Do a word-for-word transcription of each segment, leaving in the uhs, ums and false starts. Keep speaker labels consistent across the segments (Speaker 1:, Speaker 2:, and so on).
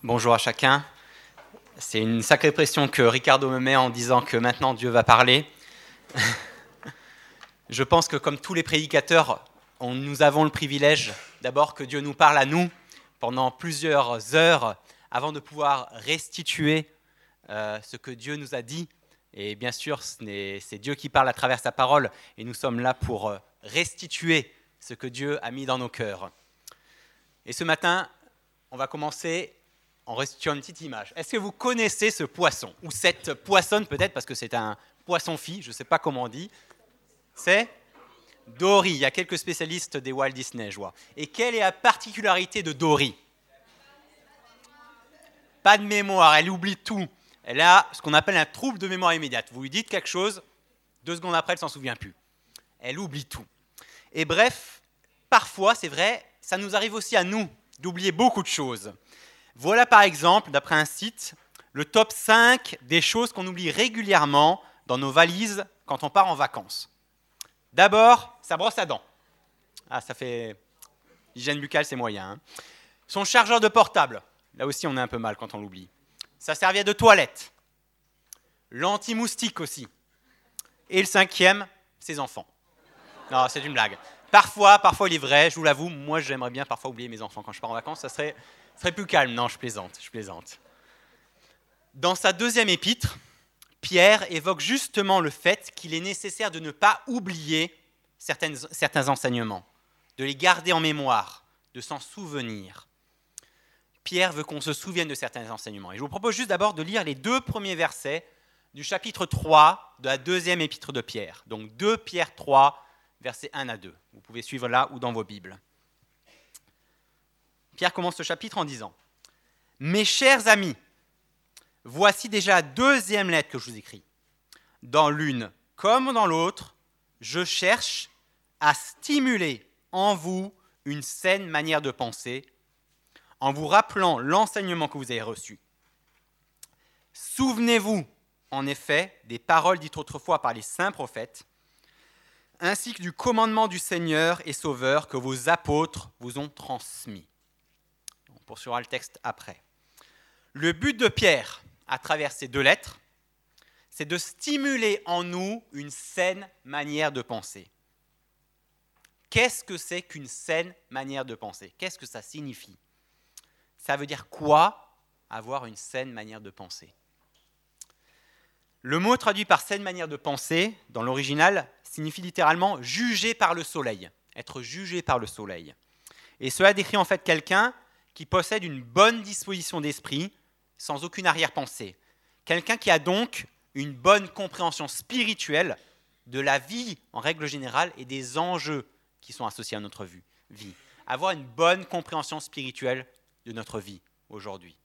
Speaker 1: Bonjour à chacun. C'est une sacrée pression que Ricardo me met en disant que maintenant Dieu va parler. Je pense que comme tous les prédicateurs, on, nous avons le privilège d'abord que Dieu nous parle à nous pendant plusieurs heures avant de pouvoir restituer euh, ce que Dieu nous a dit. Et bien sûr, ce n'est, c'est Dieu qui parle à travers sa parole et nous sommes là pour restituer ce que Dieu a mis dans nos cœurs. Et ce matin, on va commencer en restituant une petite image. Est-ce que vous connaissez ce poisson? Ou cette poissonne peut-être, parce que c'est un poisson-fille, je ne sais pas comment on dit. C'est Dory. Il y a quelques spécialistes des Walt Disney, je vois. Et quelle est la particularité de Dory? Pas de mémoire, elle oublie tout. Elle a ce qu'on appelle un trouble de mémoire immédiate. Vous lui dites quelque chose, deux secondes après, elle ne s'en souvient plus. Elle oublie tout. Et bref, parfois, c'est vrai, ça nous arrive aussi à nous d'oublier beaucoup de choses. Voilà par exemple, d'après un site, le top cinq des choses qu'on oublie régulièrement dans nos valises quand on part en vacances. D'abord, sa brosse à dents. Ah, ça fait... Hygiène buccale, c'est moyen. Hein. Son chargeur de portable. Là aussi, on est un peu mal quand on l'oublie. Sa serviette de toilette. L'anti-moustique aussi. Et le cinquième, ses enfants. Non, c'est une blague. Parfois, parfois il est vrai, je vous l'avoue, moi j'aimerais bien parfois oublier mes enfants quand je pars en vacances, ça serait... Ce serait plus calme. Non, je plaisante, je plaisante. Dans sa deuxième épître, Pierre évoque justement le fait qu'il est nécessaire de ne pas oublier certaines, certains enseignements, de les garder en mémoire, de s'en souvenir. Pierre veut qu'on se souvienne de certains enseignements. Et je vous propose juste d'abord de lire les deux premiers versets du chapitre trois de la deuxième épître de Pierre. Donc deux Pierre trois, versets un à deux. Vous pouvez suivre là ou dans vos Bibles. Pierre commence ce chapitre en disant « Mes chers amis, voici déjà la deuxième lettre que je vous écris. Dans l'une comme dans l'autre, je cherche à stimuler en vous une saine manière de penser, en vous rappelant l'enseignement que vous avez reçu. Souvenez-vous, en effet, des paroles dites autrefois par les saints prophètes, ainsi que du commandement du Seigneur et Sauveur que vos apôtres vous ont transmis. » On poursuivra le texte après. Le but de Pierre, à travers ces deux lettres, c'est de stimuler en nous une saine manière de penser. Qu'est-ce que c'est qu'une saine manière de penser? Qu'est-ce que ça signifie? Ça veut dire quoi, avoir une saine manière de penser? Le mot traduit par saine manière de penser, dans l'original, signifie littéralement juger par le soleil, être jugé par le soleil. Et cela décrit en fait quelqu'un qui possède une bonne disposition d'esprit, sans aucune arrière-pensée. Quelqu'un qui a donc une bonne compréhension spirituelle de la vie en règle générale et des enjeux qui sont associés à notre vie. Avoir une bonne compréhension spirituelle de notre vie aujourd'hui.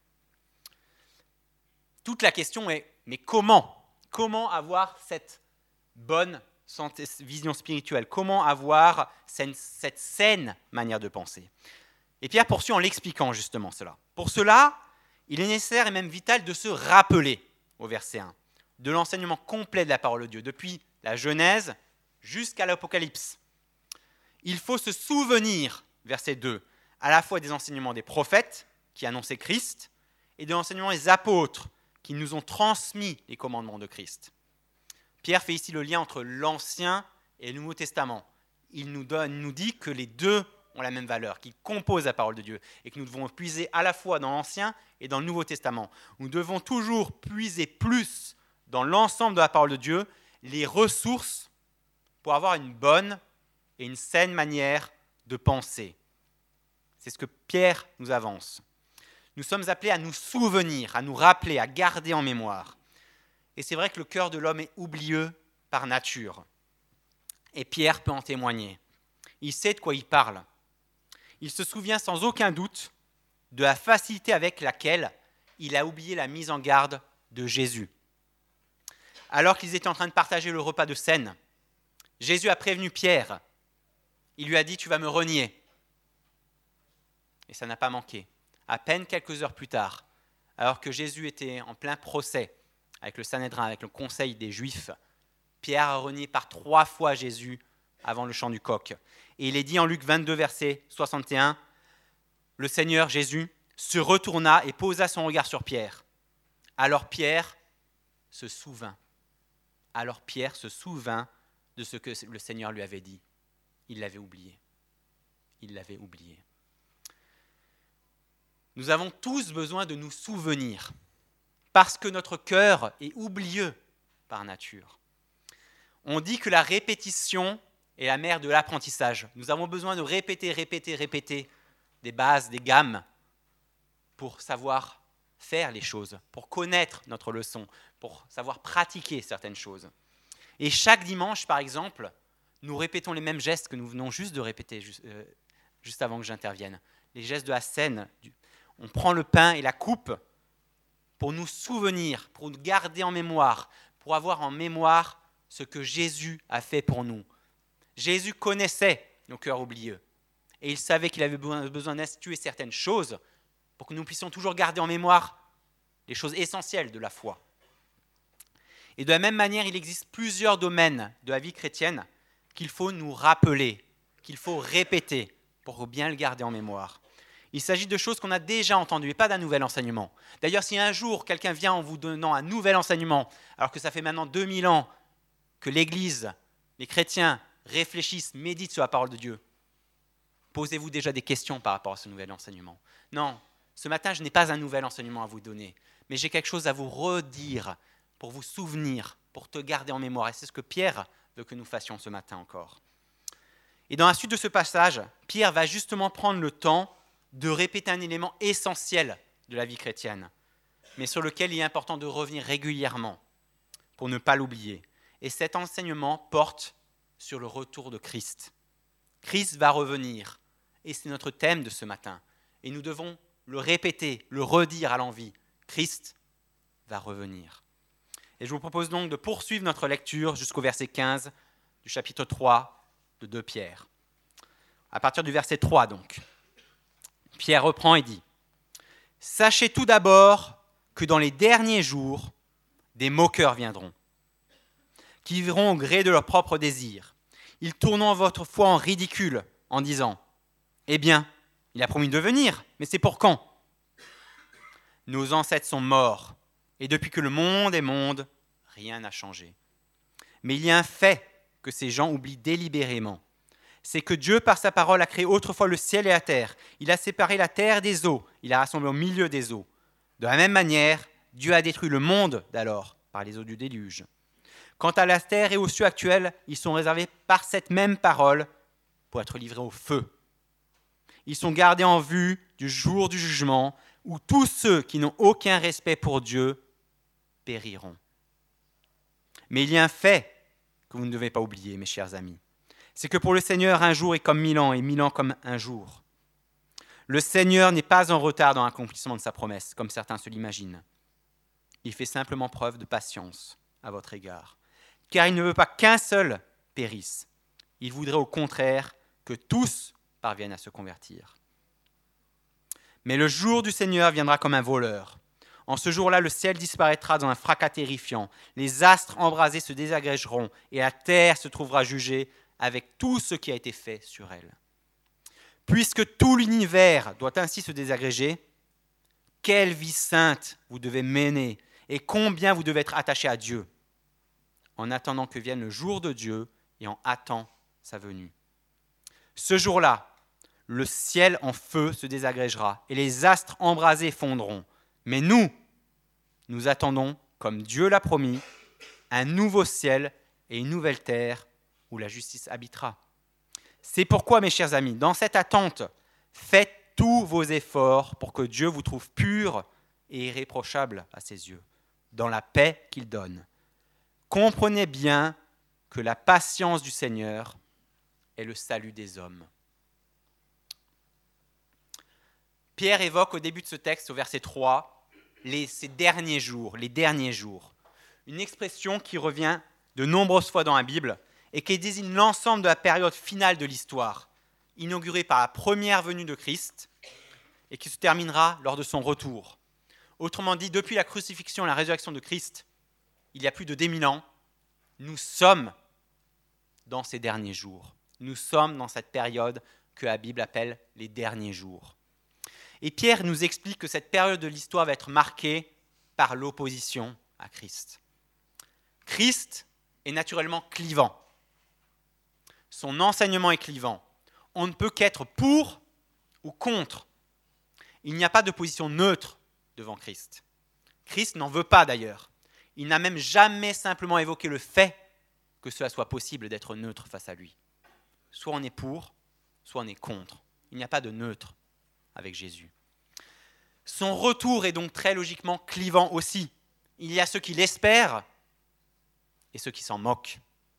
Speaker 1: Toute la question est, mais comment? Comment avoir cette bonne santé, vision spirituelle? Comment avoir cette, cette saine manière de penser? Et Pierre poursuit en l'expliquant justement cela. Pour cela, il est nécessaire et même vital de se rappeler, au verset un, de l'enseignement complet de la parole de Dieu, depuis la Genèse jusqu'à l'Apocalypse. Il faut se souvenir, verset deux, à la fois des enseignements des prophètes qui annonçaient Christ et de l'enseignement des apôtres qui nous ont transmis les commandements de Christ. Pierre fait ici le lien entre l'Ancien et le Nouveau Testament. Il nous, donne, il nous dit que les deux ont la même valeur, qu'ils composent la parole de Dieu et que nous devons puiser à la fois dans l'Ancien et dans le Nouveau Testament. Nous devons toujours puiser plus dans l'ensemble de la parole de Dieu les ressources pour avoir une bonne et une saine manière de penser. C'est ce que Pierre nous avance. Nous sommes appelés à nous souvenir, à nous rappeler, à garder en mémoire. Et c'est vrai que le cœur de l'homme est oublieux par nature. Et Pierre peut en témoigner. Il sait de quoi il parle. Il se souvient sans aucun doute de la facilité avec laquelle il a oublié la mise en garde de Jésus. Alors qu'ils étaient en train de partager le repas de scène, Jésus a prévenu Pierre. Il lui a dit « Tu vas me renier ». Et ça n'a pas manqué. À peine quelques heures plus tard, alors que Jésus était en plein procès avec le Sanhédrin, avec le conseil des Juifs, Pierre a renié par trois fois Jésus avant le chant du coq. Et il est dit en Luc vingt-deux, verset soixante et un, « Le Seigneur Jésus, se retourna et posa son regard sur Pierre. Alors Pierre se souvint. Alors Pierre se souvint de ce que le Seigneur lui avait dit. Il l'avait oublié. Il l'avait oublié. Nous avons tous besoin de nous souvenir, parce que notre cœur est oublieux par nature. On dit que la répétition est la mère de l'apprentissage. Nous avons besoin de répéter, répéter, répéter des bases, des gammes, pour savoir faire les choses, pour connaître notre leçon, pour savoir pratiquer certaines choses. Et chaque dimanche, par exemple, nous répétons les mêmes gestes que nous venons juste de répéter, juste, euh, juste avant que j'intervienne. Les gestes de la scène. Du, on prend le pain et la coupe pour nous souvenir, pour nous garder en mémoire, pour avoir en mémoire ce que Jésus a fait pour nous. Jésus connaissait nos cœurs oublieux et il savait qu'il avait besoin d'instituer certaines choses pour que nous puissions toujours garder en mémoire les choses essentielles de la foi. Et de la même manière, il existe plusieurs domaines de la vie chrétienne qu'il faut nous rappeler, qu'il faut répéter pour bien le garder en mémoire. Il s'agit de choses qu'on a déjà entendues et pas d'un nouvel enseignement. D'ailleurs, si un jour quelqu'un vient en vous donnant un nouvel enseignement, alors que ça fait maintenant deux mille ans que l'Église, les chrétiens réfléchissent, méditent sur la parole de Dieu, posez-vous déjà des questions par rapport à ce nouvel enseignement. Non, ce matin, je n'ai pas un nouvel enseignement à vous donner, mais j'ai quelque chose à vous redire pour vous souvenir, pour te garder en mémoire. Et c'est ce que Pierre veut que nous fassions ce matin encore. Et dans la suite de ce passage, Pierre va justement prendre le temps de répéter un élément essentiel de la vie chrétienne, mais sur lequel il est important de revenir régulièrement pour ne pas l'oublier. Et cet enseignement porte sur le retour de Christ. Christ va revenir, et c'est notre thème de ce matin. Et nous devons le répéter, le redire à l'envi. Christ va revenir. Et je vous propose donc de poursuivre notre lecture jusqu'au verset quinze du chapitre trois de deux Pierre. À partir du verset trois donc. Pierre reprend et dit « Sachez tout d'abord que dans les derniers jours, des moqueurs viendront, qui vivront au gré de leurs propres désirs. Ils tourneront votre foi en ridicule en disant « Eh bien, il a promis de venir, mais c'est pour quand ?» Nos ancêtres sont morts, et depuis que le monde est monde, rien n'a changé. Mais il y a un fait que ces gens oublient délibérément. C'est que Dieu, par sa parole, a créé autrefois le ciel et la terre. Il a séparé la terre des eaux. Il a rassemblé au milieu des eaux. De la même manière, Dieu a détruit le monde d'alors par les eaux du déluge. Quant à la terre et aux cieux actuels, ils sont réservés par cette même parole pour être livrés au feu. Ils sont gardés en vue du jour du jugement où tous ceux qui n'ont aucun respect pour Dieu périront. Mais il y a un fait que vous ne devez pas oublier, mes chers amis. C'est que pour le Seigneur, un jour est comme mille ans et mille ans comme un jour. Le Seigneur n'est pas en retard dans l'accomplissement de sa promesse, comme certains se l'imaginent. Il fait simplement preuve de patience à votre égard, car il ne veut pas qu'un seul périsse. Il voudrait au contraire que tous parviennent à se convertir. Mais le jour du Seigneur viendra comme un voleur. En ce jour-là, le ciel disparaîtra dans un fracas terrifiant. Les astres embrasés se désagrégeront et la terre se trouvera jugée avec tout ce qui a été fait sur elle. Puisque tout l'univers doit ainsi se désagréger, quelle vie sainte vous devez mener et combien vous devez être attaché à Dieu, en attendant que vienne le jour de Dieu et en hâtant sa venue. Ce jour-là, le ciel en feu se désagrégera et les astres embrasés fondront. Mais nous, nous attendons, comme Dieu l'a promis, un nouveau ciel et une nouvelle terre où la justice habitera. C'est pourquoi, mes chers amis, dans cette attente, faites tous vos efforts pour que Dieu vous trouve pur et irréprochable à ses yeux, dans la paix qu'il donne. Comprenez bien que la patience du Seigneur est le salut des hommes. Pierre évoque au début de ce texte, au verset trois, les, ces derniers jours, les derniers jours. Une expression qui revient de nombreuses fois dans la Bible et qui désigne l'ensemble de la période finale de l'histoire, inaugurée par la première venue de Christ et qui se terminera lors de son retour. Autrement dit, depuis la crucifixion et la résurrection de Christ, il y a plus de deux mille ans, nous sommes dans ces derniers jours. Nous sommes dans cette période que la Bible appelle les derniers jours. Et Pierre nous explique que cette période de l'histoire va être marquée par l'opposition à Christ. Christ est naturellement clivant. Son enseignement est clivant. On ne peut qu'être pour ou contre. Il n'y a pas de position neutre devant Christ. Christ n'en veut pas d'ailleurs. Il n'a même jamais simplement évoqué le fait que cela soit possible d'être neutre face à lui. Soit on est pour, soit on est contre. Il n'y a pas de neutre avec Jésus. Son retour est donc très logiquement clivant aussi. Il y a ceux qui l'espèrent et ceux qui s'en moquent.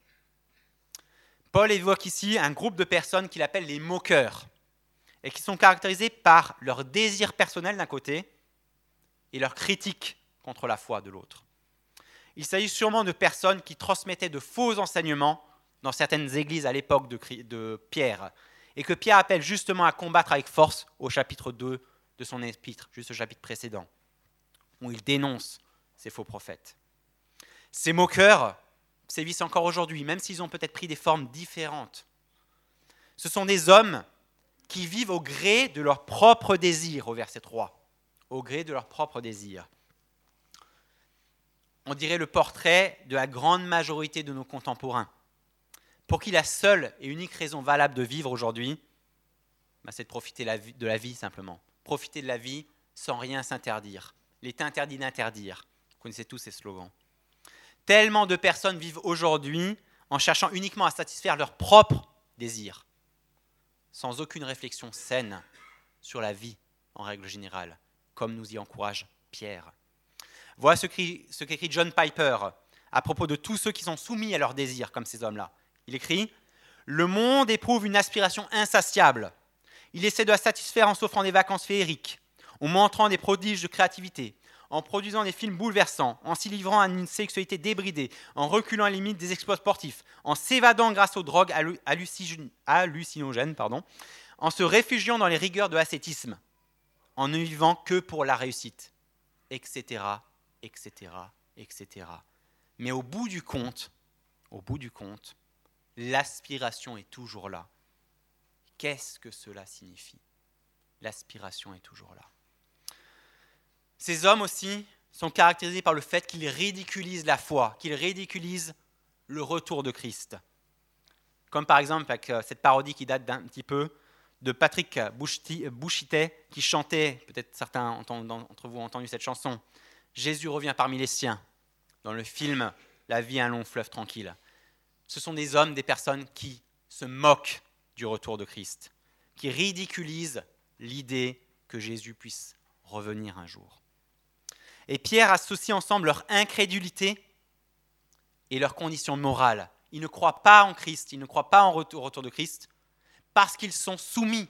Speaker 1: Paul évoque ici un groupe de personnes qu'il appelle les moqueurs et qui sont caractérisés par leur désir personnel d'un côté et leur critique contre la foi de l'autre. Il s'agit sûrement de personnes qui transmettaient de faux enseignements dans certaines églises à l'époque de, de Pierre et que Pierre appelle justement à combattre avec force au chapitre deux de son épître, juste au chapitre précédent, où il dénonce ces faux prophètes. Ces moqueurs sévissent encore aujourd'hui, même s'ils ont peut-être pris des formes différentes. Ce sont des hommes qui vivent au gré de leurs propres désirs, au verset trois, au gré de leurs propres désirs. On dirait le portrait de la grande majorité de nos contemporains, pour qui la seule et unique raison valable de vivre aujourd'hui, bah, c'est de profiter de la vie simplement. Profiter de la vie sans rien s'interdire. Il est interdit d'interdire. Vous connaissez tous ces slogans. Tellement de personnes vivent aujourd'hui en cherchant uniquement à satisfaire leurs propres désirs, sans aucune réflexion saine sur la vie en règle générale, comme nous y encourage Pierre. Voilà ce qu'écrit John Piper à propos de tous ceux qui sont soumis à leurs désirs, comme ces hommes-là. Il écrit « Le monde éprouve une aspiration insatiable. Il essaie de la satisfaire en s'offrant des vacances féeriques, en montrant des prodiges de créativité, en produisant des films bouleversants, en s'y livrant à une sexualité débridée, en reculant à la limite des exploits sportifs, en s'évadant grâce aux drogues hallucinogènes, pardon, en se réfugiant dans les rigueurs de l'ascétisme, en ne vivant que pour la réussite, et cetera, et cetera, et cetera. Mais au bout du compte, au bout du compte, l'aspiration est toujours là. Qu'est-ce que cela signifie ? L'aspiration est toujours là. Ces hommes aussi sont caractérisés par le fait qu'ils ridiculisent la foi, qu'ils ridiculisent le retour de Christ. Comme par exemple avec cette parodie qui date d'un petit peu de Patrick Bouchitet qui chantait, peut-être certains d'entre vous ont entendu cette chanson, « Jésus revient parmi les siens » dans le film « La vie, un long fleuve tranquille ». Ce sont des hommes, des personnes qui se moquent du retour de Christ, qui ridiculisent l'idée que Jésus puisse revenir un jour. Et Pierre associe ensemble leur incrédulité et leur condition morale. Ils ne croient pas en Christ, ils ne croient pas en retour, au retour de Christ, parce qu'ils sont soumis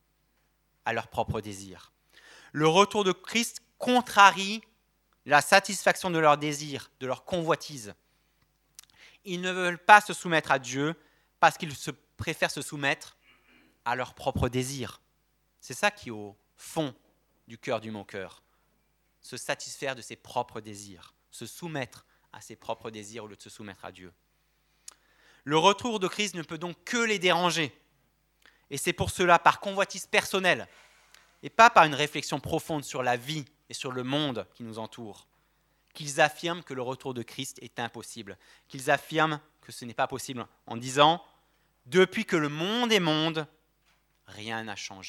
Speaker 1: à leurs propres désirs. Le retour de Christ contrarie la satisfaction de leurs désirs, de leurs convoitises. Ils ne veulent pas se soumettre à Dieu parce qu'ils se préfèrent se soumettre à leurs propres désirs. C'est ça qui est au fond du cœur du moqueur. Se satisfaire de ses propres désirs, se soumettre à ses propres désirs au lieu de se soumettre à Dieu. Le retour de Christ ne peut donc que les déranger. Et c'est pour cela, par convoitise personnelle, et pas par une réflexion profonde sur la vie et sur le monde qui nous entoure, qu'ils affirment que le retour de Christ est impossible, qu'ils affirment que ce n'est pas possible en disant « Depuis que le monde est monde, rien n'a changé ».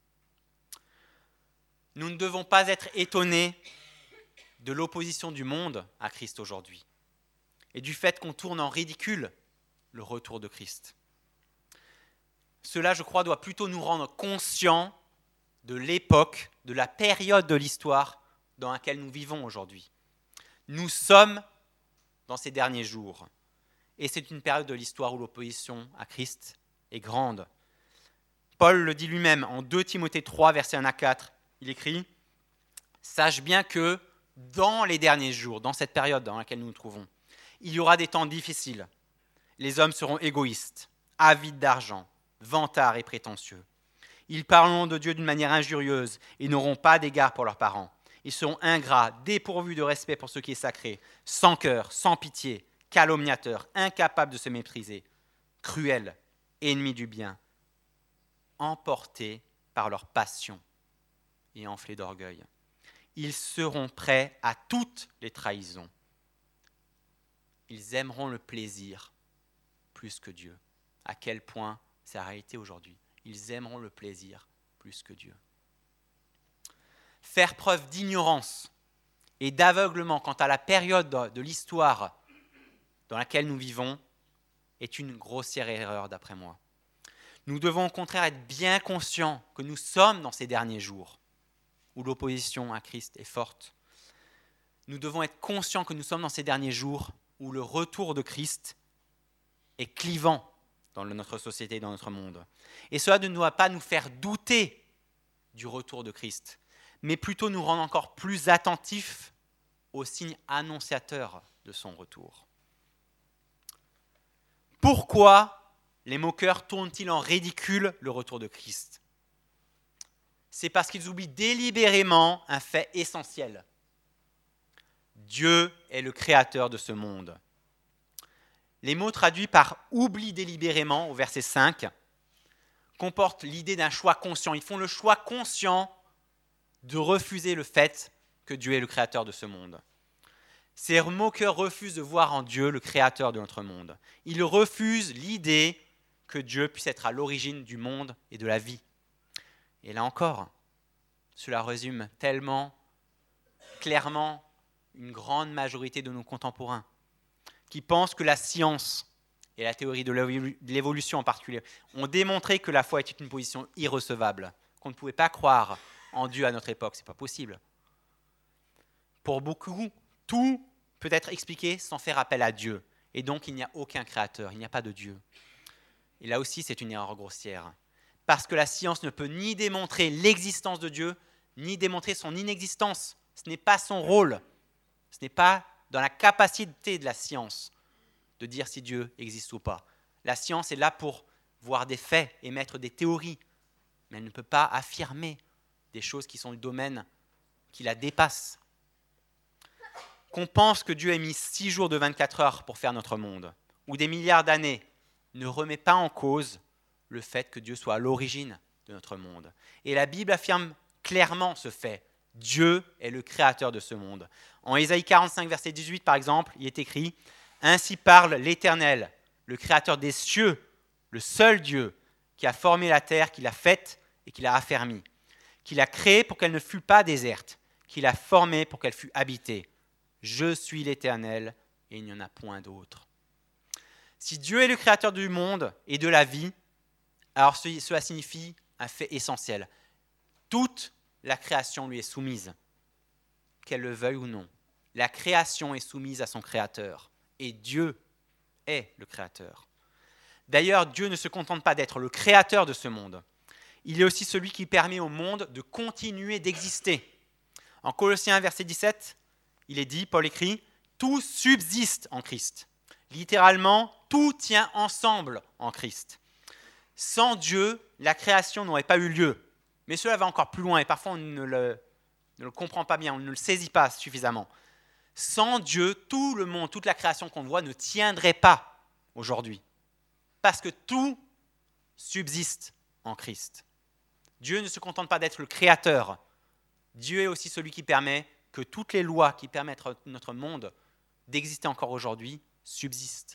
Speaker 1: Nous ne devons pas être étonnés de l'opposition du monde à Christ aujourd'hui et du fait qu'on tourne en ridicule le retour de Christ. Cela, je crois, doit plutôt nous rendre conscients de l'époque, de la période de l'histoire dans laquelle nous vivons aujourd'hui. Nous sommes dans ces derniers jours et c'est une période de l'histoire où l'opposition à Christ est grande. Paul le dit lui-même en deux Timothée trois, versets un à quatre. Il écrit « Sache bien que dans les derniers jours, dans cette période dans laquelle nous nous trouvons, il y aura des temps difficiles. Les hommes seront égoïstes, avides d'argent, vantards et prétentieux. Ils parleront de Dieu d'une manière injurieuse et n'auront pas d'égard pour leurs parents. Ils seront ingrats, dépourvus de respect pour ce qui est sacré, sans cœur, sans pitié, calomniateurs, incapables de se mépriser, cruels, ennemis du bien, emportés par leur passion. et enflés d'orgueil. Ils seront prêts à toutes les trahisons. Ils aimeront le plaisir plus que Dieu. À quel point c'est la réalité aujourd'hui. Ils aimeront le plaisir plus que Dieu. Faire preuve d'ignorance et d'aveuglement quant à la période de l'histoire dans laquelle nous vivons est une grossière erreur d'après moi. Nous devons au contraire être bien conscients que nous sommes dans ces derniers jours où l'opposition à Christ est forte. Nous devons être conscients que nous sommes dans ces derniers jours où le retour de Christ est clivant dans notre société, dans notre monde. Et cela ne doit pas nous faire douter du retour de Christ, mais plutôt nous rendre encore plus attentifs aux signes annonciateurs de son retour. Pourquoi les moqueurs tournent-ils en ridicule le retour de Christ ? C'est parce qu'ils oublient délibérément un fait essentiel. Dieu est le créateur de ce monde. Les mots traduits par « oubli délibérément » au verset cinq comportent l'idée d'un choix conscient. Ils font le choix conscient de refuser le fait que Dieu est le créateur de ce monde. Ces moqueurs refusent de voir en Dieu le créateur de notre monde. Ils refusent l'idée que Dieu puisse être à l'origine du monde et de la vie. Et là encore, cela résume tellement clairement une grande majorité de nos contemporains qui pensent que la science et la théorie de l'évolution en particulier ont démontré que la foi était une position irrecevable, qu'on ne pouvait pas croire en Dieu à notre époque. Ce n'est pas possible. Pour beaucoup, tout peut être expliqué sans faire appel à Dieu. Et donc, il n'y a aucun créateur, il n'y a pas de Dieu. Et là aussi, c'est une erreur grossière. Parce que la science ne peut ni démontrer l'existence de Dieu, ni démontrer son inexistence. Ce n'est pas son rôle. Ce n'est pas dans la capacité de la science de dire si Dieu existe ou pas. La science est là pour voir des faits, émettre des théories, mais elle ne peut pas affirmer des choses qui sont le domaine qui la dépasse. Qu'on pense que Dieu ait mis six jours de vingt-quatre heures pour faire notre monde, ou des milliards d'années, ne remet pas en cause le fait que Dieu soit à l'origine de notre monde. Et la Bible affirme clairement ce fait. Dieu est le créateur de ce monde. En Ésaïe quarante-cinq, verset dix-huit, par exemple, il est écrit « Ainsi parle l'Éternel, le créateur des cieux, le seul Dieu, qui a formé la terre, qui l'a faite et qui l'a affermie, qui l'a créée pour qu'elle ne fût pas déserte, qui l'a formée pour qu'elle fût habitée. Je suis l'Éternel et il n'y en a point d'autre. » Si Dieu est le créateur du monde et de la vie, alors cela signifie un fait essentiel. Toute la création lui est soumise, qu'elle le veuille ou non. La création est soumise à son créateur et Dieu est le créateur. D'ailleurs, Dieu ne se contente pas d'être le créateur de ce monde. Il est aussi celui qui permet au monde de continuer d'exister. En Colossiens verset dix-sept, il est dit, Paul écrit, « Tout subsiste en Christ ». Littéralement, tout tient ensemble en Christ. Sans Dieu, la création n'aurait pas eu lieu. Mais cela va encore plus loin et parfois on ne le, ne le comprend pas bien, on ne le saisit pas suffisamment. Sans Dieu, tout le monde, toute la création qu'on voit ne tiendrait pas aujourd'hui. Parce que tout subsiste en Christ. Dieu ne se contente pas d'être le créateur. Dieu est aussi celui qui permet que toutes les lois qui permettent à notre monde d'exister encore aujourd'hui subsistent.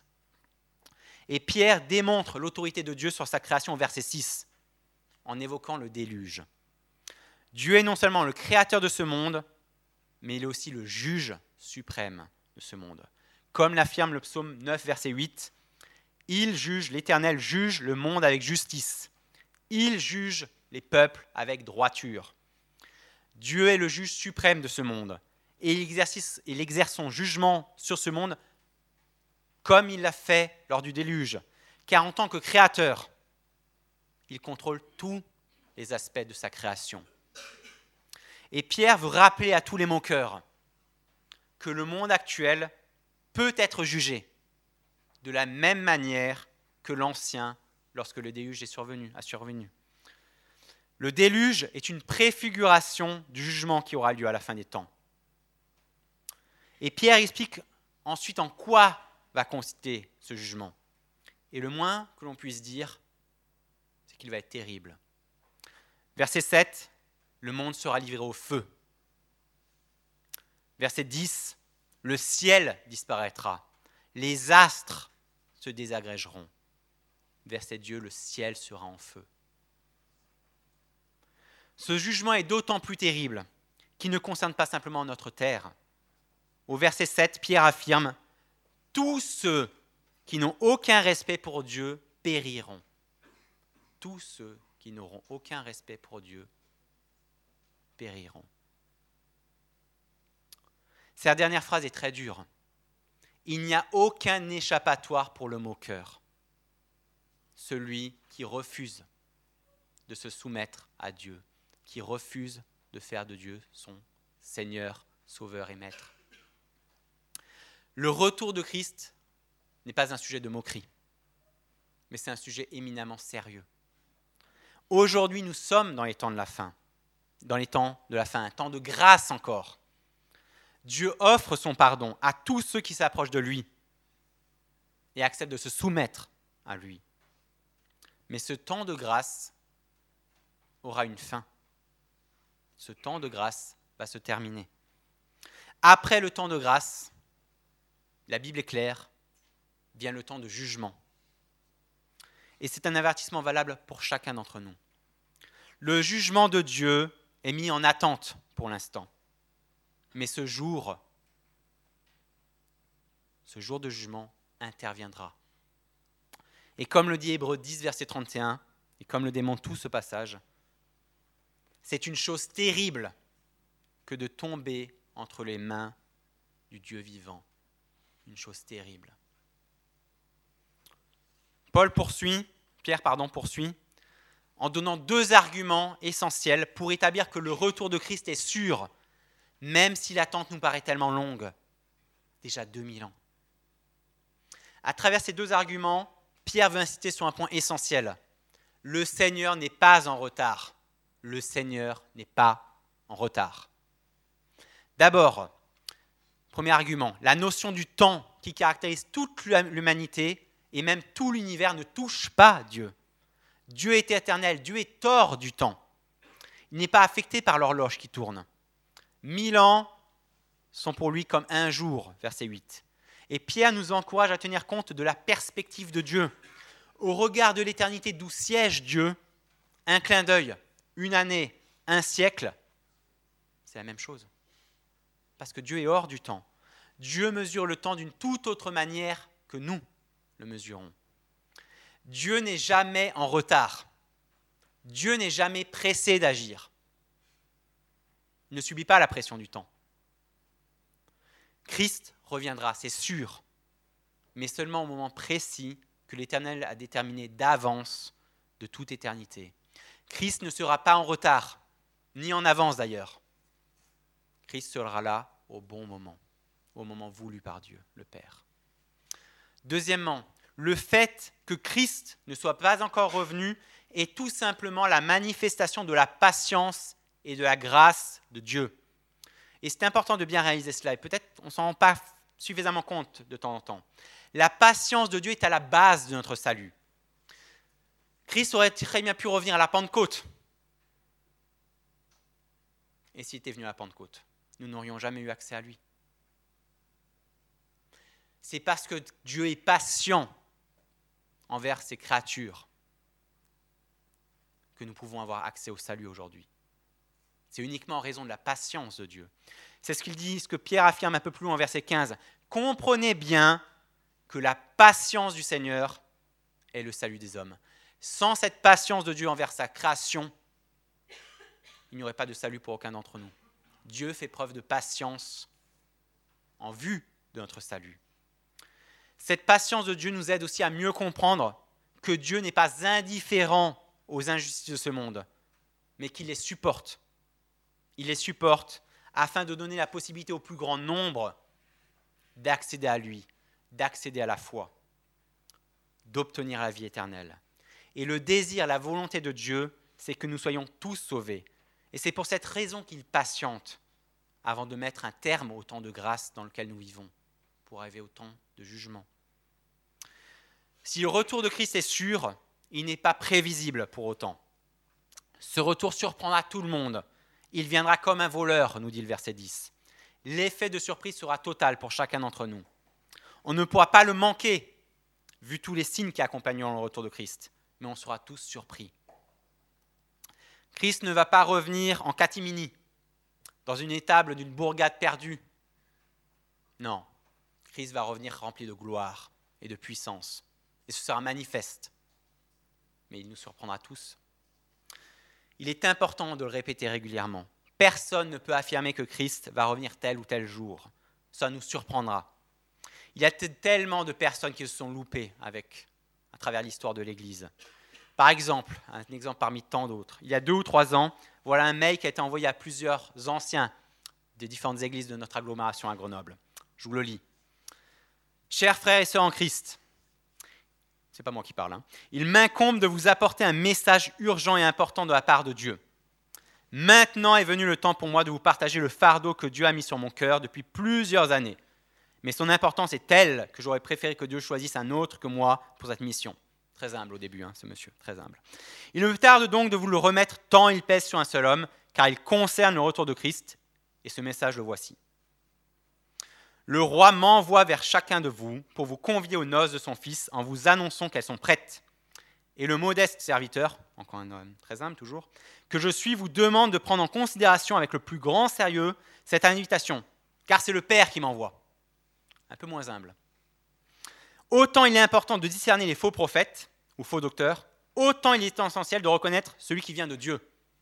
Speaker 1: Et Pierre démontre l'autorité de Dieu sur sa création au verset six, en évoquant le déluge. Dieu est non seulement le créateur de ce monde, mais il est aussi le juge suprême de ce monde. Comme l'affirme le psaume neuf, verset huit, « Il juge, l'Éternel juge le monde avec justice. Il juge les peuples avec droiture. » Dieu est le juge suprême de ce monde et il exerce, il exerce son jugement sur ce monde comme il l'a fait lors du déluge. Car en tant que créateur, il contrôle tous les aspects de sa création. Et Pierre veut rappeler à tous les moqueurs que le monde actuel peut être jugé de la même manière que l'ancien lorsque le déluge est survenu, a survenu. Le déluge est une préfiguration du jugement qui aura lieu à la fin des temps. Et Pierre explique ensuite en quoi va consister ce jugement. Et le moins que l'on puisse dire, c'est qu'il va être terrible. Verset sept, le monde sera livré au feu. Verset dix, le ciel disparaîtra, les astres se désagrégeront. Verset Dieu, le ciel sera en feu. Ce jugement est d'autant plus terrible qu'il ne concerne pas simplement notre terre. Au verset sept, Pierre affirme « Tous ceux qui n'ont aucun respect pour Dieu périront. » Tous ceux qui n'auront aucun respect pour Dieu périront. Cette dernière phrase est très dure. Il n'y a aucun échappatoire pour le moqueur, celui qui refuse de se soumettre à Dieu, qui refuse de faire de Dieu son Seigneur, Sauveur et Maître. Le retour de Christ n'est pas un sujet de moquerie, mais c'est un sujet éminemment sérieux. Aujourd'hui, nous sommes dans les temps de la fin, dans les temps de la fin, un temps de grâce encore. Dieu offre son pardon à tous ceux qui s'approchent de lui et acceptent de se soumettre à lui. Mais ce temps de grâce aura une fin. Ce temps de grâce va se terminer. Après le temps de grâce, la Bible est claire, vient le temps de jugement. Et c'est un avertissement valable pour chacun d'entre nous. Le jugement de Dieu est mis en attente pour l'instant. Mais ce jour, ce jour de jugement interviendra. Et comme le dit Hébreux dix, verset trente et un, et comme le démontre tout ce passage, c'est une chose terrible que de tomber entre les mains du Dieu vivant. Une chose terrible. Paul poursuit, Pierre pardon, poursuit, en donnant deux arguments essentiels pour établir que le retour de Christ est sûr, même si l'attente nous paraît tellement longue, déjà deux mille ans. À travers ces deux arguments, Pierre veut insister sur un point essentiel. Le Seigneur n'est pas en retard. Le Seigneur n'est pas en retard. D'abord, premier argument, la notion du temps qui caractérise toute l'humanité et même tout l'univers ne touche pas Dieu. Dieu est éternel, Dieu est hors du temps. Il n'est pas affecté par l'horloge qui tourne. Mille ans sont pour lui comme un jour, verset huit. Et Pierre nous encourage à tenir compte de la perspective de Dieu. Au regard de l'éternité d'où siège Dieu, un clin d'œil, une année, un siècle, c'est la même chose. Parce que Dieu est hors du temps. Dieu mesure le temps d'une toute autre manière que nous le mesurons. Dieu n'est jamais en retard. Dieu n'est jamais pressé d'agir. Il ne subit pas la pression du temps. Christ reviendra, c'est sûr, mais seulement au moment précis que l'Éternel a déterminé d'avance de toute éternité. Christ ne sera pas en retard, ni en avance d'ailleurs. Christ sera là au bon moment, au moment voulu par Dieu, le Père. Deuxièmement, le fait que Christ ne soit pas encore revenu est tout simplement la manifestation de la patience et de la grâce de Dieu. Et c'est important de bien réaliser cela, et peut-être on ne s'en rend pas suffisamment compte de temps en temps. La patience de Dieu est à la base de notre salut. Christ aurait très bien pu revenir à la Pentecôte. Et s'il était venu à la Pentecôte, nous n'aurions jamais eu accès à lui. C'est parce que Dieu est patient envers ses créatures que nous pouvons avoir accès au salut aujourd'hui. C'est uniquement en raison de la patience de Dieu. C'est ce qu'il dit, ce que Pierre affirme un peu plus loin en verset quinze. Comprenez bien que la patience du Seigneur est le salut des hommes. Sans cette patience de Dieu envers sa création, il n'y aurait pas de salut pour aucun d'entre nous. Dieu fait preuve de patience en vue de notre salut. Cette patience de Dieu nous aide aussi à mieux comprendre que Dieu n'est pas indifférent aux injustices de ce monde, mais qu'il les supporte. Il les supporte afin de donner la possibilité au plus grand nombre d'accéder à lui, d'accéder à la foi, d'obtenir la vie éternelle. Et le désir, la volonté de Dieu, c'est que nous soyons tous sauvés. Et c'est pour cette raison qu'il patiente avant de mettre un terme au temps de grâce dans lequel nous vivons, pour arriver au temps de jugement. Si le retour de Christ est sûr, il n'est pas prévisible pour autant. Ce retour surprendra tout le monde Il viendra comme un voleur, nous dit le verset dix. L'effet de surprise sera total pour chacun d'entre nous. On ne pourra pas le manquer, vu tous les signes qui accompagneront le retour de Christ, mais on sera tous surpris. Christ ne va pas revenir en catimini, dans une étable d'une bourgade perdue. Non, Christ va revenir rempli de gloire et de puissance, et ce sera manifeste. Mais il nous surprendra tous. Il est important de le répéter régulièrement. Personne ne peut affirmer que Christ va revenir tel ou tel jour. Ça nous surprendra. Il y a tellement de personnes qui se sont loupées avec, à travers l'histoire de l'Église. Par exemple, un exemple parmi tant d'autres, il y a deux ou trois ans, voilà un mail qui a été envoyé à plusieurs anciens des différentes églises de notre agglomération à Grenoble. Je vous le lis. Chers frères et sœurs en Christ, c'est pas moi qui parle, hein. Il m'incombe de vous apporter un message urgent et important de la part de Dieu. Maintenant est venu le temps pour moi de vous partager le fardeau que Dieu a mis sur mon cœur depuis plusieurs années. Mais son importance est telle que j'aurais préféré que Dieu choisisse un autre que moi pour cette mission. Très humble au début, hein, ce monsieur, très humble. Il me tarde donc de vous le remettre tant il pèse sur un seul homme, car il concerne le retour de Christ, et ce message le voici. Le roi m'envoie vers chacun de vous pour vous convier aux noces de son fils en vous annonçant qu'elles sont prêtes. Et le modeste serviteur, encore un homme très humble toujours, que je suis vous demande de prendre en considération avec le plus grand sérieux cette invitation, car c'est le Père qui m'envoie. Un peu moins humble. Autant il est important de discerner les faux prophètes ou faux docteurs, autant il est essentiel de reconnaître celui qui vient de Dieu.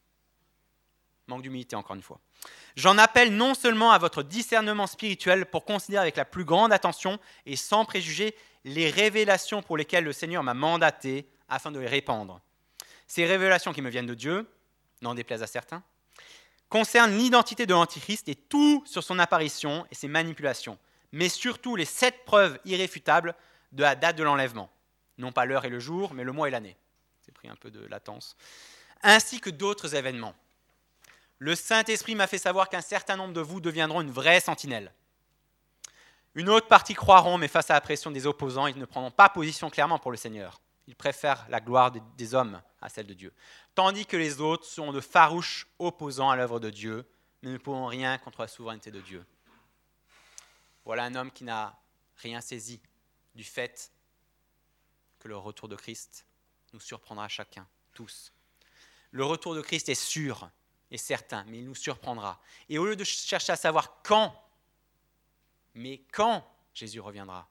Speaker 1: Manque d'humilité encore une fois. J'en appelle non seulement à votre discernement spirituel pour considérer avec la plus grande attention et sans préjugés les révélations pour lesquelles le Seigneur m'a mandaté afin de les répandre. Ces révélations qui me viennent de Dieu, n'en déplaise à certains, concernent l'identité de l'Antichrist et tout sur son apparition et ses manipulations, mais surtout les sept preuves irréfutables de la date de l'enlèvement. Non pas l'heure et le jour, mais le mois et l'année. C'est pris un peu de latence. Ainsi que d'autres événements. Le Saint-Esprit m'a fait savoir qu'un certain nombre de vous deviendront une vraie sentinelle. Une autre partie croiront, mais face à la pression des opposants, ils ne prendront pas position clairement pour le Seigneur. Ils préfèrent la gloire des hommes à celle de Dieu. Tandis que les autres sont de farouches opposants à l'œuvre de Dieu, mais ne pourront rien contre la souveraineté de Dieu. Voilà un homme qui n'a rien saisi du fait que le retour de Christ nous surprendra chacun, tous. Le retour de Christ est sûr et certain, mais il nous surprendra. Et au lieu de chercher à savoir quand, mais quand Jésus reviendra,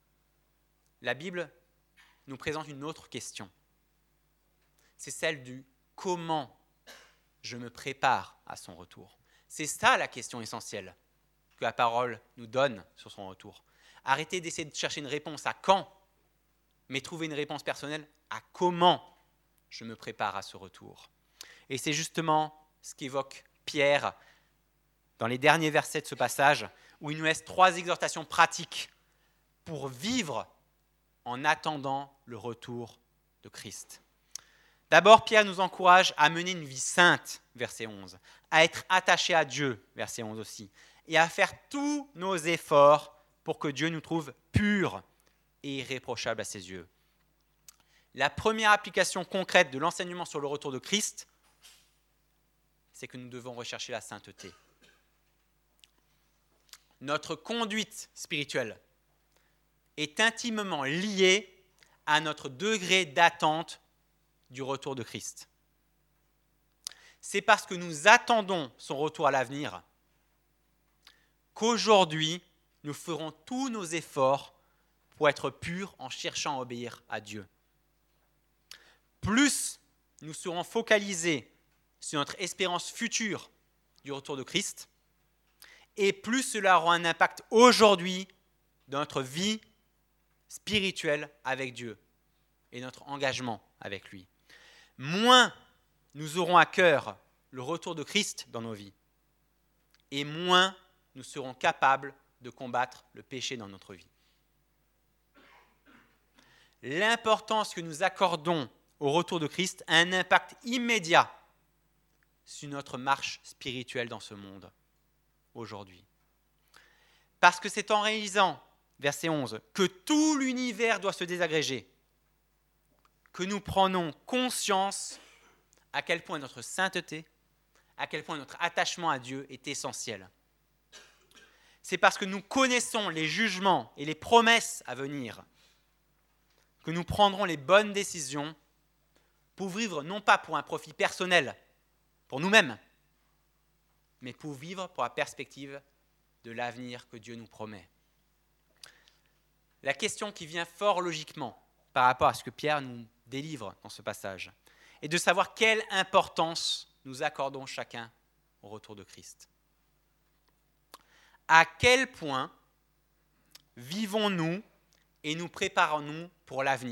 Speaker 1: la Bible nous présente une autre question. C'est celle du comment je me prépare à son retour. C'est ça la question essentielle que la parole nous donne sur son retour. Arrêtez d'essayer de chercher une réponse à quand, mais trouver une réponse personnelle à comment je me prépare à ce retour. Et c'est justement ce qu'évoque Pierre dans les derniers versets de ce passage, où il nous laisse trois exhortations pratiques pour vivre en attendant le retour de Christ. D'abord, Pierre nous encourage à mener une vie sainte, verset onze, à être attaché à Dieu, verset onze aussi, et à faire tous nos efforts pour que Dieu nous trouve purs et irréprochables à ses yeux. La première application concrète de l'enseignement sur le retour de Christ, c'est que nous devons rechercher la sainteté. Notre conduite spirituelle est intimement liée à notre degré d'attente du retour de Christ. C'est parce que nous attendons son retour à l'avenir qu'aujourd'hui, nous ferons tous nos efforts pour être purs en cherchant à obéir à Dieu. Plus nous serons focalisés sur notre espérance future du retour de Christ, et plus cela aura un impact aujourd'hui dans notre vie spirituelle avec Dieu et notre engagement avec lui. Moins nous aurons à cœur le retour de Christ dans nos vies, et moins nous serons capables de combattre le péché dans notre vie. L'importance que nous accordons au retour de Christ a un impact immédiat sur notre marche spirituelle dans ce monde aujourd'hui. Parce que c'est en réalisant, verset onze, que tout l'univers doit se désagréger, que nous prenons conscience à quel point notre sainteté, à quel point notre attachement à Dieu est essentiel. C'est parce que nous connaissons les jugements et les promesses à venir que nous prendrons les bonnes décisions pour vivre non pas pour un profit personnel, pour nous-mêmes, mais pour vivre pour la perspective de l'avenir que Dieu nous promet. La question qui vient fort logiquement par rapport à ce que Pierre nous délivre dans ce passage est de savoir quelle importance nous accordons chacun au retour de Christ. À quel point vivons-nous et nous préparons-nous pour l'avenir ?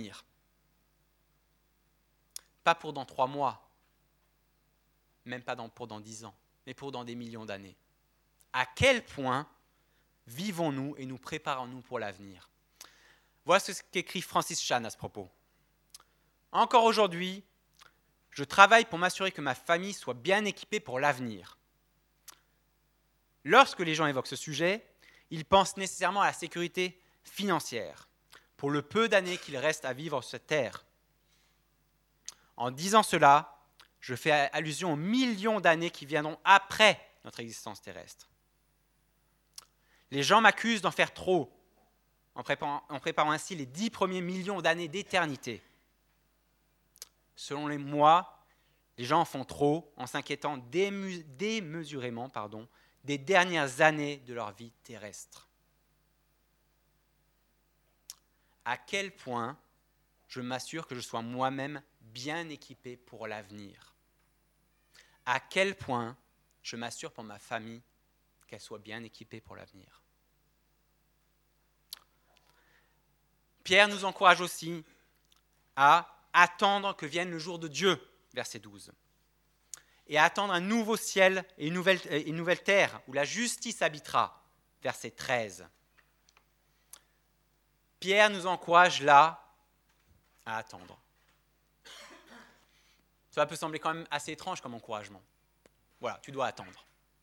Speaker 1: Pas pour dans trois mois, même pas dans, pour dans dix ans, mais pour dans des millions d'années. À quel point vivons-nous et nous préparons-nous pour l'avenir ? Voilà ce qu'écrit Francis Chan à ce propos. Encore aujourd'hui, je travaille pour m'assurer que ma famille soit bien équipée pour l'avenir. Lorsque les gens évoquent ce sujet, ils pensent nécessairement à la sécurité financière, pour le peu d'années qu'il reste à vivre sur cette terre. En disant cela, je fais allusion aux millions d'années qui viendront après notre existence terrestre. Les gens m'accusent d'en faire trop, en préparant, en préparant ainsi les dix premiers millions d'années d'éternité. Selon les mois, les gens en font trop en s'inquiétant dému- démesurément pardon, des dernières années de leur vie terrestre. À quel point je m'assure que je sois moi-même bien équipé pour l'avenir. À quel point je m'assure pour ma famille qu'elle soit bien équipée pour l'avenir. Pierre nous encourage aussi à attendre que vienne le jour de Dieu, verset douze, et à attendre un nouveau ciel et une nouvelle, une nouvelle terre où la justice habitera, verset treize. Pierre nous encourage là à attendre. Ça peut sembler quand même assez étrange comme encouragement. Voilà, tu dois attendre.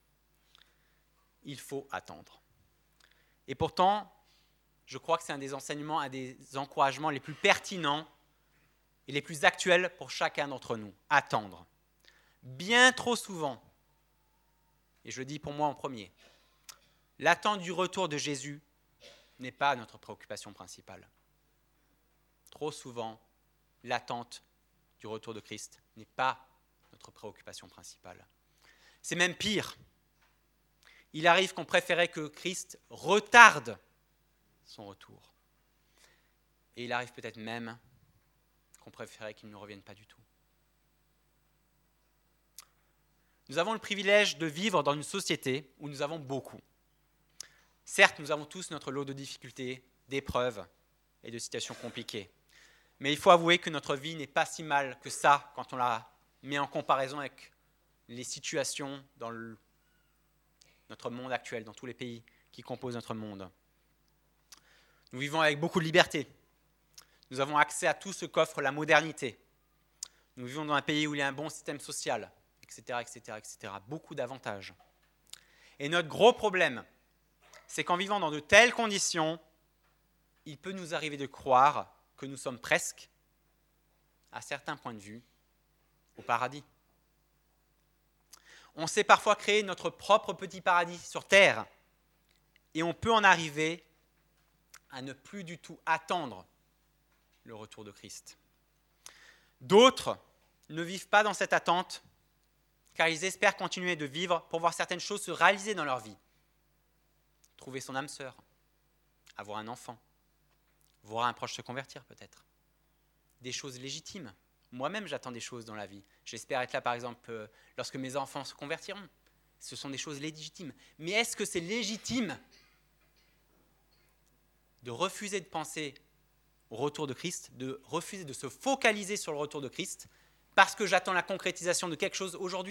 Speaker 1: Il faut attendre. Et pourtant, je crois que c'est un des enseignements, un des encouragements les plus pertinents et les plus actuels pour chacun d'entre nous. Attendre. Bien trop souvent, et je le dis pour moi en premier, l'attente du retour de Jésus n'est pas notre préoccupation principale. Trop souvent, l'attente du retour de Christ n'est pas notre préoccupation principale. C'est même pire. Il arrive qu'on préférait que Christ retarde son retour. Et il arrive peut-être même qu'on préférait qu'il ne revienne pas du tout. Nous avons le privilège de vivre dans une société où nous avons beaucoup. Certes, nous avons tous notre lot de difficultés, d'épreuves et de situations compliquées. Mais il faut avouer que notre vie n'est pas si mal que ça quand on la met en comparaison avec les situations dans le, notre monde actuel, dans tous les pays qui composent notre monde. Nous vivons avec beaucoup de liberté. Nous avons accès à tout ce qu'offre la modernité. Nous vivons dans un pays où il y a un bon système social, et cetera, et cetera, et cetera. Beaucoup d'avantages. Et notre gros problème, c'est qu'en vivant dans de telles conditions, il peut nous arriver de croire que nous sommes presque, à certains points de vue, au paradis. On sait parfois créer notre propre petit paradis sur Terre, et on peut en arriver à ne plus du tout attendre le retour de Christ. D'autres ne vivent pas dans cette attente, car ils espèrent continuer de vivre pour voir certaines choses se réaliser dans leur vie. Trouver son âme sœur, avoir un enfant, voir un proche se convertir peut-être. Des choses légitimes. Moi-même, j'attends des choses dans la vie. J'espère être là, par exemple, euh, lorsque mes enfants se convertiront. Ce sont des choses légitimes. Mais est-ce que c'est légitime de refuser de penser au retour de Christ, de refuser de se focaliser sur le retour de Christ, parce que j'attends la concrétisation de quelque chose aujourd'hui ?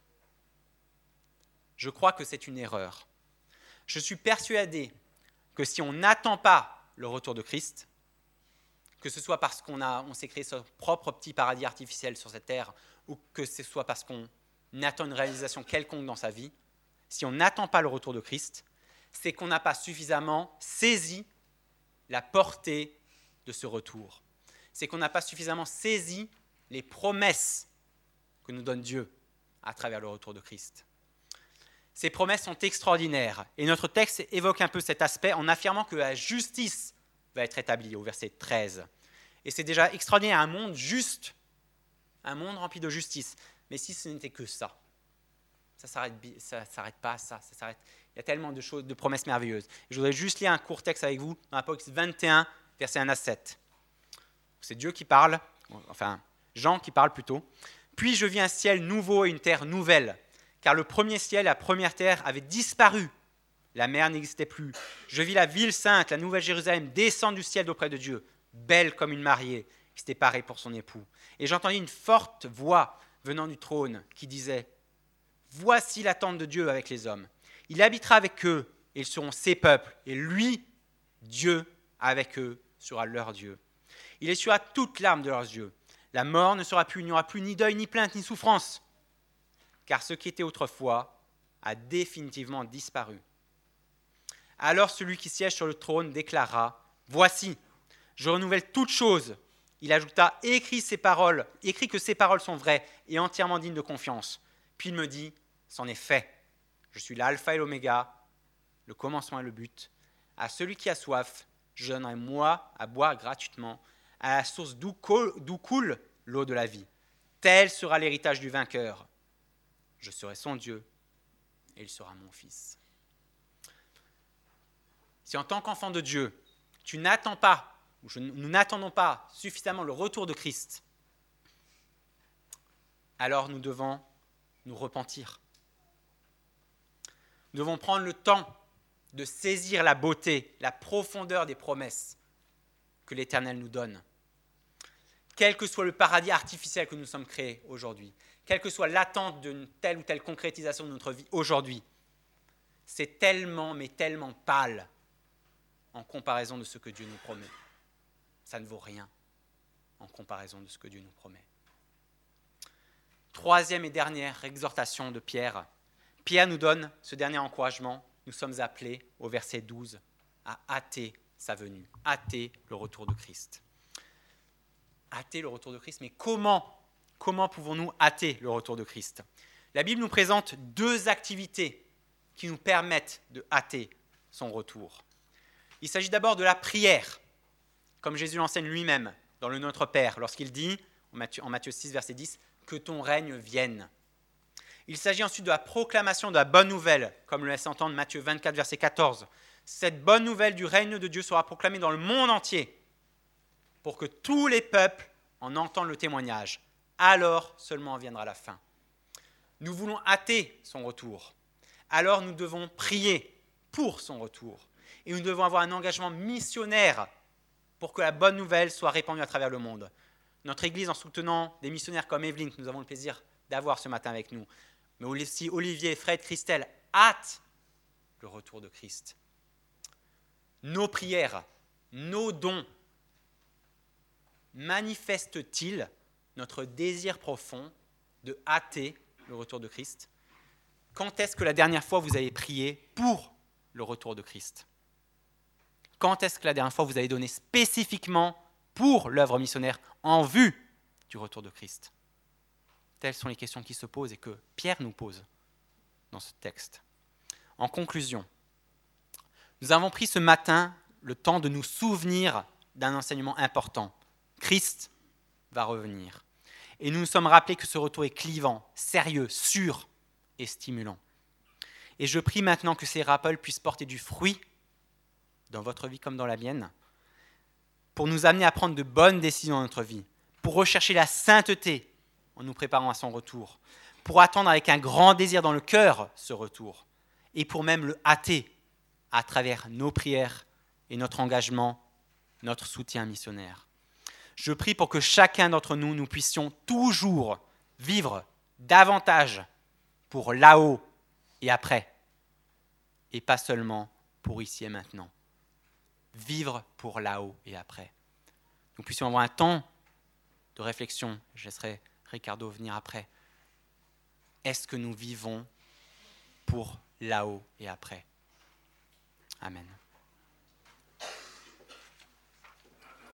Speaker 1: Je crois que c'est une erreur. Je suis persuadé que si on n'attend pas le retour de Christ, que ce soit parce qu'on a, on s'est créé son propre petit paradis artificiel sur cette terre, ou que ce soit parce qu'on attend une réalisation quelconque dans sa vie, si on n'attend pas le retour de Christ, c'est qu'on n'a pas suffisamment saisi la portée de ce retour. C'est qu'on n'a pas suffisamment saisi les promesses que nous donne Dieu. à travers le retour de Christ. Ces promesses sont extraordinaires et notre texte évoque un peu cet aspect en affirmant que la justice va être établie au verset treize. Et c'est déjà extraordinaire, un monde juste, un monde rempli de justice. Mais si ce n'était que ça, ça ne s'arrête, ça s'arrête pas à ça, ça s'arrête. Il y a tellement de choses, de promesses merveilleuses. Je voudrais juste lire un court texte avec vous dans Apocalypse vingt et un, versets un à sept. C'est Dieu qui parle, enfin Jean qui parle plutôt. « Puis je vis un ciel nouveau et une terre nouvelle, car le premier ciel et la première terre avaient disparu. La mer n'existait plus. Je vis la ville sainte, la nouvelle Jérusalem, descendre du ciel d'auprès de Dieu, belle comme une mariée qui s'était parée pour son époux. Et j'entendis une forte voix venant du trône qui disait « Voici la tente de Dieu avec les hommes. Il habitera avec eux, et ils seront ses peuples, et lui, Dieu, avec eux, sera leur Dieu. Il essuiera toute larme de leurs yeux. La mort ne sera plus, il n'y aura plus ni deuil, ni plainte, ni souffrance, car ce qui était autrefois a définitivement disparu. Alors celui qui siège sur le trône déclara « Voici, je renouvelle toutes choses. » Il ajouta « Écris ces paroles, écris que ces paroles sont vraies et entièrement dignes de confiance. » Puis il me dit « C'en est fait. Je suis l'alpha et l'oméga, le commencement et le but. À celui qui a soif, je donnerai moi à boire gratuitement à la source d'où coule l'eau de la vie. Tel sera l'héritage du vainqueur. Je serai son Dieu et il sera mon fils. » Si en tant qu'enfant de Dieu, tu n'attends pas, ou je, nous n'attendons pas suffisamment le retour de Christ, alors nous devons nous repentir. Nous devons prendre le temps de saisir la beauté, la profondeur des promesses que l'Éternel nous donne. Quel que soit le paradis artificiel que nous sommes créés aujourd'hui, quelle que soit l'attente d'une telle ou telle concrétisation de notre vie aujourd'hui, c'est tellement, mais tellement pâle en comparaison de ce que Dieu nous promet. Ça ne vaut rien en comparaison de ce que Dieu nous promet. Troisième et dernière exhortation de Pierre. Pierre nous donne ce dernier encouragement. Nous sommes appelés, au verset douze, à hâter sa venue, hâter le retour de Christ. Hâter le retour de Christ, mais comment, comment pouvons-nous hâter le retour de Christ ? La Bible nous présente deux activités qui nous permettent de hâter son retour. Il s'agit d'abord de la prière, comme Jésus l'enseigne lui-même dans le Notre Père, lorsqu'il dit, en Matthieu six, verset dix, « Que ton règne vienne ». Il s'agit ensuite de la proclamation de la bonne nouvelle, comme le laisse entendre Matthieu vingt-quatre, verset quatorze. Cette bonne nouvelle du règne de Dieu sera proclamée dans le monde entier pour que tous les peuples en entendent le témoignage. Alors seulement viendra la fin. Nous voulons hâter son retour. Alors nous devons prier pour son retour. Et nous devons avoir un engagement missionnaire pour que la bonne nouvelle soit répandue à travers le monde. Notre Église, en soutenant des missionnaires comme Evelyne, que nous avons le plaisir d'avoir ce matin avec nous, mais aussi Olivier, Fred, Christelle, hâte le retour de Christ. Nos prières, nos dons, manifestent-ils notre désir profond de hâter le retour de Christ ? Quand est-ce que la dernière fois vous avez prié pour le retour de Christ ? Quand est-ce que la dernière fois vous avez donné spécifiquement pour l'œuvre missionnaire en vue du retour de Christ ? Telles sont les questions qui se posent et que Pierre nous pose dans ce texte. En conclusion, nous avons pris ce matin le temps de nous souvenir d'un enseignement important. Christ va revenir. Et nous nous sommes rappelés que ce retour est clivant, sérieux, sûr et stimulant. Et je prie maintenant que ces rappels puissent porter du fruit dans votre vie comme dans la mienne, pour nous amener à prendre de bonnes décisions dans notre vie, pour rechercher la sainteté en nous préparant à son retour, pour attendre avec un grand désir dans le cœur ce retour, et pour même le hâter à travers nos prières et notre engagement, notre soutien missionnaire. Je prie pour que chacun d'entre nous, nous puissions toujours vivre davantage pour là-haut et après, et pas seulement pour ici et maintenant. Vivre pour là-haut et après. Nous puissions avoir un temps de réflexion. Je laisserai Ricardo venir après. Est-ce que nous vivons pour là-haut et après ? Amen.